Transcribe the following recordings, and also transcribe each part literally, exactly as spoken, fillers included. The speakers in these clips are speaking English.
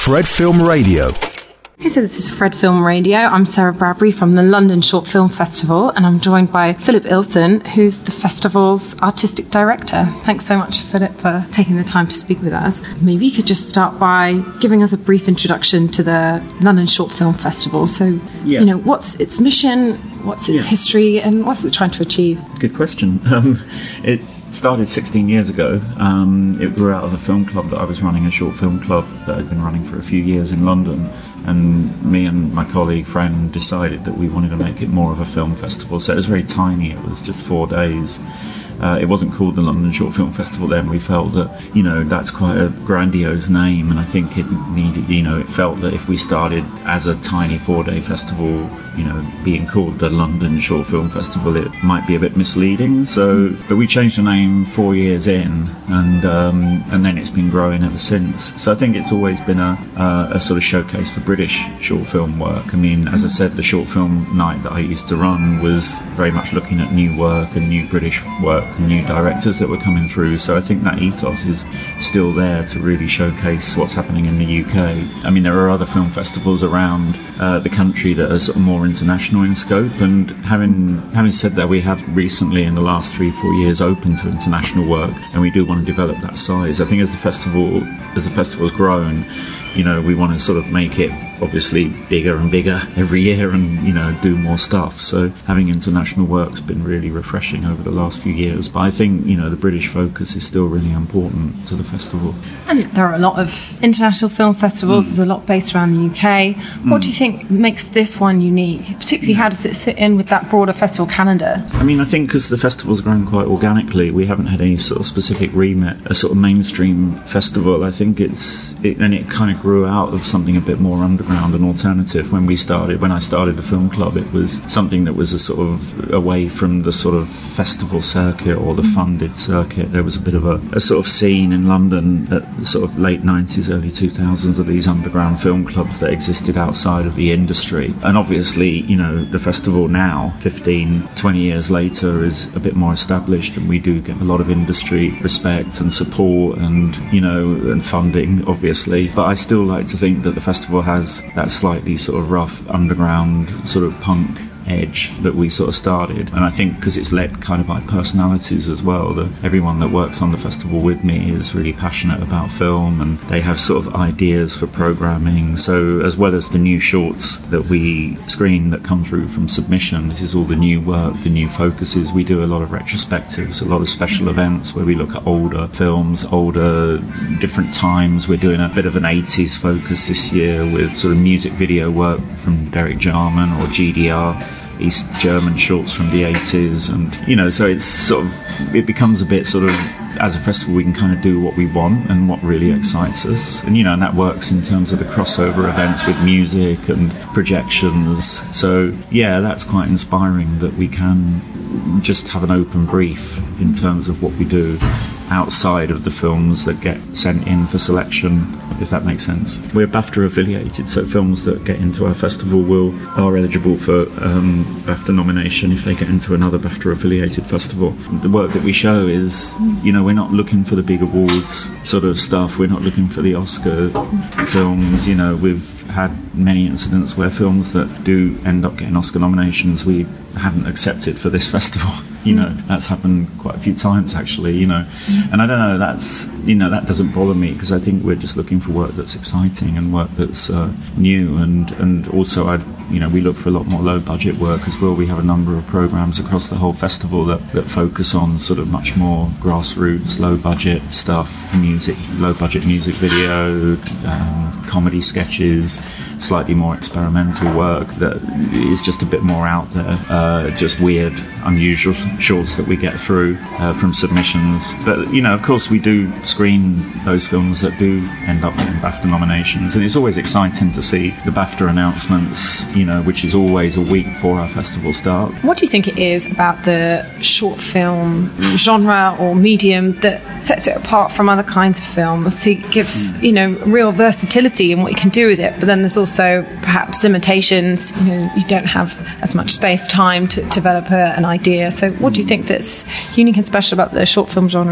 Fred Film Radio. Hey, so this is Fred Film Radio. I'm Sarah Bradbury from the London Short Film Festival, and I'm joined by Philip Ilson, who's the festival's artistic director. Thanks so much, Philip, for taking the time to speak with us. Maybe you could just start by giving us a brief introduction to the London Short Film Festival. So, yeah. you know, what's its mission, what's its yeah. history, and what's it trying to achieve? Good question. Um, it started sixteen years ago. Um, it grew out of a film club that I was running, a short film club that I'd been running for a few years in London. And me and my colleague, friend, decided that we wanted to make it more of a film festival. So it was very tiny. It was just four days. Uh, it wasn't called the London Short Film Festival then. We felt that, you know, that's quite a grandiose name, and I think it needed, you know, it felt that if we started as a tiny four-day festival, you know, being called the London Short Film Festival, it might be a bit misleading. So, but we changed the name four years in, and um, and then it's been growing ever since. So I think it's always been a uh, a sort of showcase for British short film work. I mean, as I said, the short film night that I used to run was very much looking at new work and new British work, new directors that were coming through. So I think that ethos is still there to really showcase what's happening in the U K. I mean, there are other film festivals around uh, the country that are sort of more international in scope, and having having said that, we have recently in the last three four years opened to international work, and we do want to develop that size. I think as the festival as the festival's grown, you know, we want to sort of make it obviously bigger and bigger every year, and, you know, do more stuff. So having international work's been really refreshing over the last few years. But I think, you know, the British focus is still really important to the festival. And there are a lot of international film festivals. Mm. There's a lot based around the U K. What mm. do you think makes this one unique? Particularly, how does it sit in with that broader festival calendar? I mean, I think because the festival's grown quite organically, we haven't had any sort of specific remit, a sort of mainstream festival. I think it's, it, and it kind of grew out of something a bit more underground and alternative. When we started, when I started the film club, it was something that was a sort of away from the sort of festival circuit or the funded circuit. There was a bit of a, a sort of scene in London at the sort of late nineties, early two thousands of these underground film clubs that existed outside of the industry. And obviously, you know, the festival now, fifteen, twenty years later, is a bit more established, and we do get a lot of industry respect and support and, you know, and funding, obviously. But I still like to think that the festival has that slightly sort of rough underground sort of punk edge that we sort of started, and I think because it's led kind of by personalities as well, that everyone that works on the festival with me is really passionate about film, and they have sort of ideas for programming. So as well as the new shorts that we screen that come through from submission, this is all the new work, the new focuses. We do a lot of retrospectives, a lot of special events where we look at older films, older different times. We're doing a bit of an eighties focus this year with sort of music video work from Derek Jarman or G D R, East German shorts from the eighties, and, you know, so it's sort of, it becomes a bit sort of, as a festival we can kind of do what we want and what really excites us, and, you know, and that works in terms of the crossover events with music and projections. So yeah, that's quite inspiring that we can just have an open brief in terms of what we do outside of the films that get sent in for selection, if that makes sense. We're BAFTA affiliated, so films that get into our festival will are eligible for um, BAFTA nomination if they get into another BAFTA affiliated festival. The work that we show is, you know, we're not looking for the big awards sort of stuff. We're not looking for the Oscar films. You know, we've had many incidents where films that do end up getting Oscar nominations we hadn't accepted for this festival. You know, that's happened quite a few times actually, you know. And I don't know, that's, you know, that doesn't bother me, because I think we're just looking for work that's exciting and work that's uh, new, and and also I you know we look for a lot more low budget work as well. We have a number of programs across the whole festival that, that focus on sort of much more grassroots, low budget stuff, music, low budget music video, um, comedy sketches, slightly more experimental work that is just a bit more out there, uh, just weird, unusual shorts that we get through uh, from submissions. But, you know, of course we do screen those films that do end up getting BAFTA nominations, and it's always exciting to see the BAFTA announcements, you know, which is always a week before our festival start. What do you think it is about the short film genre or medium that sets it apart from other kinds of film? Obviously it gives, mm. you know, real versatility in what you can do with it, but then there's also perhaps limitations. You know, you don't have as much space, time to develop a, an idea. So what do you think that's unique and special about the short film genre?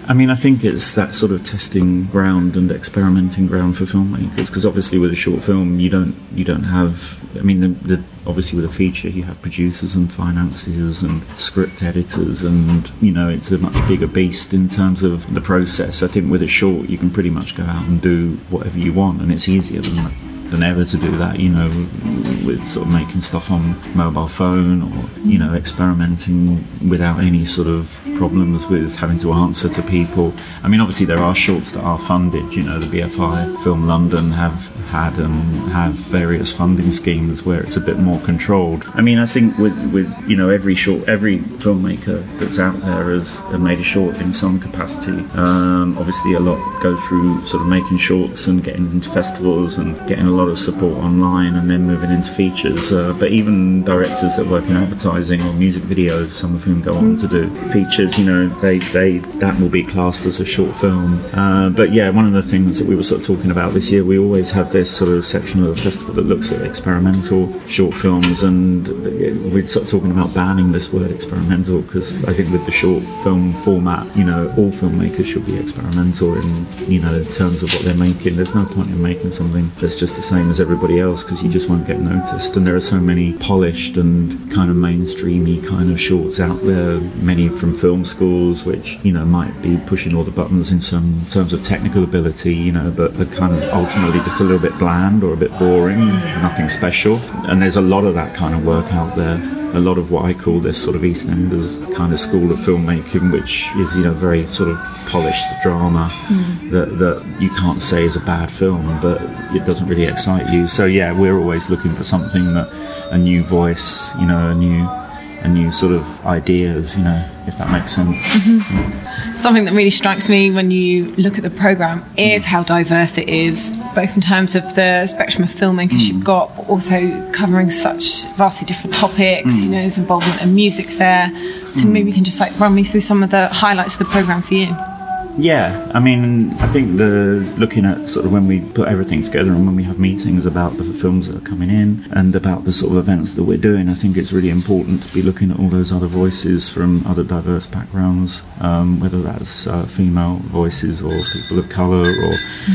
I mean, I think it's that sort of testing ground and experimenting ground for filmmakers, because obviously with a short film you don't you don't have, I mean, the, the, obviously with a feature you have producers and financiers and script editors, and you know, it's a much bigger beast in terms of the process. I think with a short you can pretty much go out and do whatever you want, and it's easier than than ever to do that, you know, with sort of making stuff on mobile phone, or, you know, experimenting without any sort of problems with having to answer to people. I mean, obviously there are shorts that are funded, you know, the B F I Film London have had and have various funding schemes where it's a bit more controlled. I mean, I think with, with you know, every short, every filmmaker that's out there has made a short in some capacity. Um, obviously a lot go through sort of making shorts and getting into festivals and getting a lot of support online and then moving into features, uh, but even directors that work in advertising or music videos, some of whom go on to do features, you know, they, they that will be classed as a short film. Uh, but yeah, one of the things that we were sort of talking about this year, we always have this sort of section of the festival that looks at experimental short films, and we're sort of talking about banning this word experimental, because I think with the short film format, you know, all filmmakers should be experimental in, you know, in terms of what they're making. There's no point in making something that's just the same as everybody else, because you just won't get noticed. And there are so many polished and kind of mainstreamy kind of shorts out there, many from film schools, which, you know, might be pushing all the buttons in some terms of technical ability, you know, but are kind of ultimately just a little bit bland or a bit boring, nothing special. And there's a lot of that kind of work out there. A lot of what I call this sort of EastEnders kind of school of filmmaking, which is, you know, very sort of polished drama mm. that, that you can't say is a bad film, but it doesn't really excite you. So yeah, we're always looking for something that, a new voice, you know, a new a new sort of ideas, you know, if that makes sense. Mm-hmm. Yeah. Something that really strikes me when you look at the programme is how diverse it is, both in terms of the spectrum of filmmakers mm. you've got, but also covering such vastly different topics. Mm. You know, there's involvement in music there. So mm. maybe you can just like run me through some of the highlights of the programme for you. Yeah, I mean, I think the looking at sort of when we put everything together and when we have meetings about the films that are coming in and about the sort of events that we're doing, I think it's really important to be looking at all those other voices from other diverse backgrounds, um, whether that's uh, female voices or people of colour or...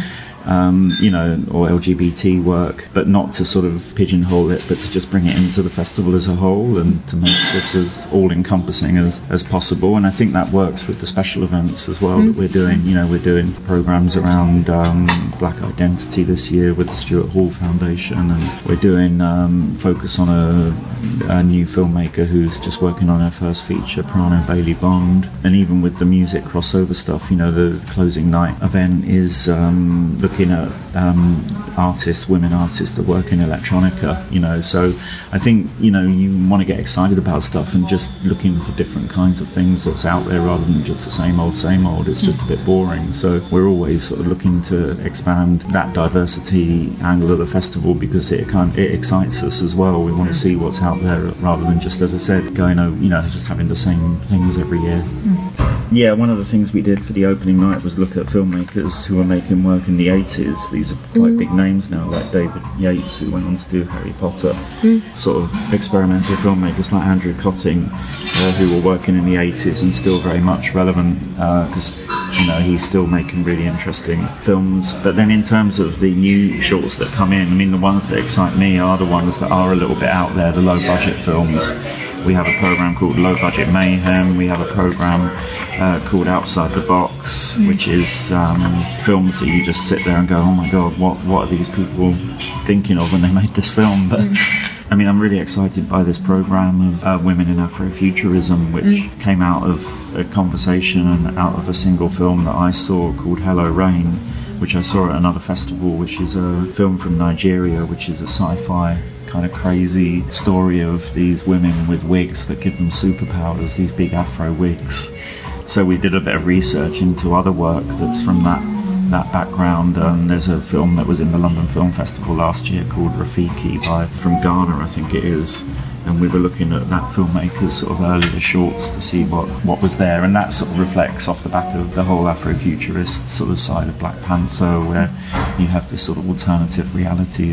Um, you know, or L G B T work, but not to sort of pigeonhole it, but to just bring it into the festival as a whole and to make this as all-encompassing as, as possible. And I think that works with the special events as well mm. that we're doing. You know, we're doing programs around um, Black Identity this year with the Stuart Hall Foundation, and we're doing um, focus on a, a new filmmaker who's just working on her first feature, Prana Bailey Bond. And even with the music crossover stuff, you know, the closing night event is um, the looking at um, artists, women artists that work in electronica, you know, so I think, you know, you want to get excited about stuff and just looking for different kinds of things that's out there rather than just the same old, same old. It's just a bit boring. So we're always sort of looking to expand that diversity angle of the festival because it kind it excites us as well. We want to see what's out there rather than just, as I said, going over, you know, just having the same things every year. Mm. Yeah, one of the things we did for the opening night was look at filmmakers who were making work in the eighties. These are quite mm. big names now, like David Yates, who went on to do Harry Potter. Mm. Sort of experimental filmmakers like Andrew Cotting, uh, who were working in the eighties and still very much relevant because, uh, you know, he's still making really interesting films. But then in terms of the new shorts that come in, I mean, the ones that excite me are the ones that are a little bit out there, the low-budget films. We have a program called Low Budget Mayhem. We have a program uh, called Outside the Box, mm. which is um, films that you just sit there and go, oh my god, what what are these people thinking of when they made this film? But mm. I mean, I'm really excited by this program of uh, Women in Afrofuturism, which mm. came out of a conversation and out of a single film that I saw called Hello Rain, which I saw at another festival, which is a film from Nigeria, which is a sci-fi kind of crazy story of these women with wigs that give them superpowers, these big afro wigs. So we did a bit of research into other work that's from that that background. Um, there's a film that was in the London Film Festival last year called Rafiki by from Ghana, I think it is. And we were looking at that filmmaker's sort of earlier shorts to see what, what was there, and that sort of reflects off the back of the whole Afrofuturist sort of side of Black Panther, where you have this sort of alternative reality of,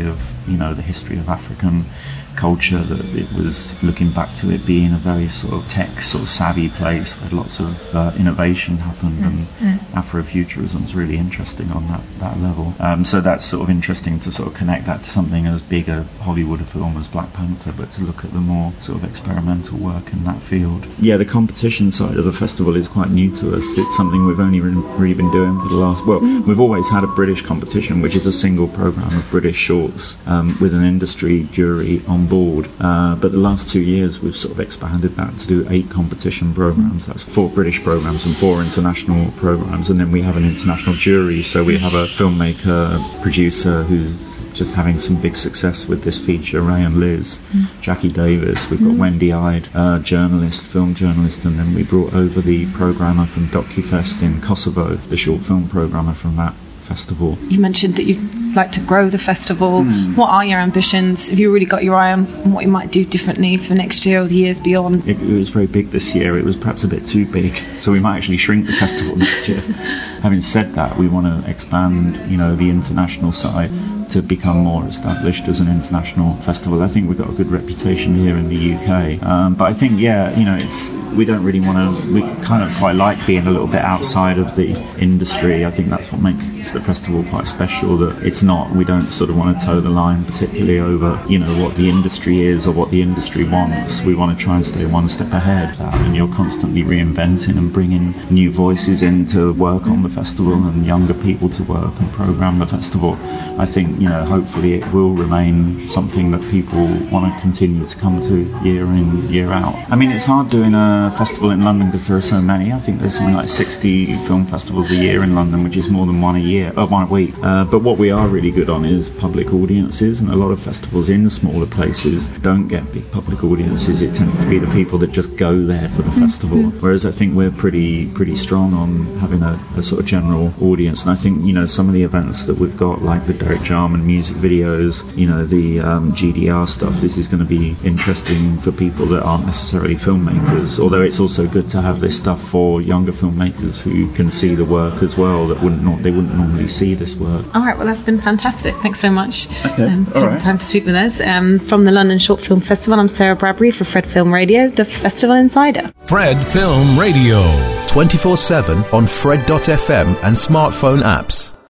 you know, the history of African culture, that it was looking back to it being a very sort of tech sort of savvy place where lots of uh, innovation happened, mm. and mm. Afrofuturism is really interesting on that, that level. Um, so that's sort of interesting to sort of connect that to something as big a Hollywood film as Black Panther, but to look at the more sort of experimental work in that field. Yeah, the competition side of the festival is quite new to us. It's something we've only really been doing for the last, well, mm. we've always had a British competition, which is a single programme of British shorts um, with an industry jury on board, uh, but the last two years we've sort of expanded that to do eight competition programs. That's four British programs and four international programs, and then we have an international jury, so we have a filmmaker producer who's just having some big success with this feature, Ray and Liz, mm. Jackie Davis, we've got mm. Wendy Ide, uh, journalist, film journalist, and then we brought over the programmer from DocuFest in Kosovo, the short film programmer from that festival. You mentioned that you'd like to grow the festival. Mm. What are your ambitions? Have you really got your eye on what you might do differently for next year or the years beyond? It, it was very big this year. It was perhaps a bit too big, so we might actually shrink the festival next year. Having said that, we want to expand, you know, the international side to become more established as an international festival. I think we've got a good reputation here in the U K, um, but I think, yeah, you know, it's we don't really want to. We kind of quite like being a little bit outside of the industry. I think that's what makes the festival quite special. That it's not. We don't sort of want to toe the line, particularly over, you know, what the industry is or what the industry wants. We want to try and stay one step ahead of that, and you're constantly reinventing and bringing new voices in to work on the festival and younger people to work and program the festival. I think, you know, hopefully it will remain something that people want to continue to come to year in, year out. I mean, it's hard doing a festival in London because there are so many. I think there's something like sixty film festivals a year in London, which is more than one a year, or one a week. Uh, but what we are really good on is public audiences, and a lot of festivals in smaller places don't get big public audiences. It tends to be the people that just go there for the festival, whereas I think we're pretty pretty strong on having a, a sort of general audience. And I think, you know, some of the events that we've got, like the Derek Jarman music videos, you know, the um, G D R stuff, this is going to be interesting for people that aren't necessarily filmmakers, although it's also good to have this stuff for younger filmmakers who can see the work as well, that wouldn't not, they wouldn't normally see this work. All right, well, that's been fantastic. Thanks so much. Okay, um, taking right. the time to speak with us. Um, from the London Short Film Festival, I'm Sarah Bradbury for Fred Film Radio, the Festival Insider. Fred Film Radio. twenty-four seven on Fred dot f m and smartphone apps.